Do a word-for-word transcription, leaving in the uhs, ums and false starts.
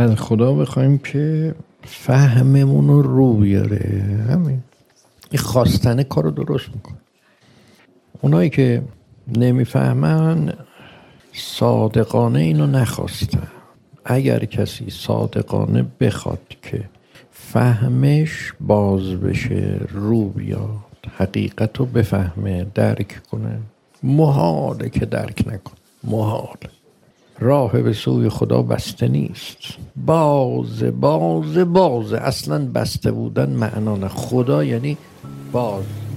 از خدا بخوایم که فهممون رو رو بیاره. همین این خواستن کار رو درست میکنه. اونایی که نمیفهمن صادقانه اینو نخواستن. اگر کسی صادقانه بخواد که فهمش باز بشه، رو بیاد، حقیقت رو بفهمه، درک کنه، محاله که درک نکنه. محال. راه به سوی خدا بسته نیست. باز باز باز اصلا بسته بودن معنا نه. خدا یعنی باز.